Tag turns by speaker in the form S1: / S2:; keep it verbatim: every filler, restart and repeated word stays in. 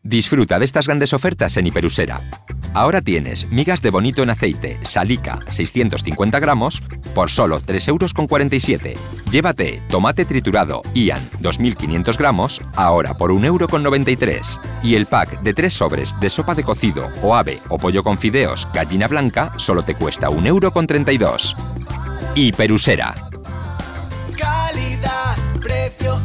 S1: Disfruta de estas grandes ofertas en Hiperusera. Ahora tienes migas de bonito en aceite, Salica, seiscientos cincuenta gramos, por solo tres euros con cuarenta y siete. Llévate tomate triturado Ian, dos mil quinientos gramos, ahora por un euro con noventa y tres. Y el pack de tres sobres de sopa de cocido o ave o pollo con fideos gallina blanca solo te cuesta un euro con treinta y dos. Hiperusera.
S2: Calidad, precio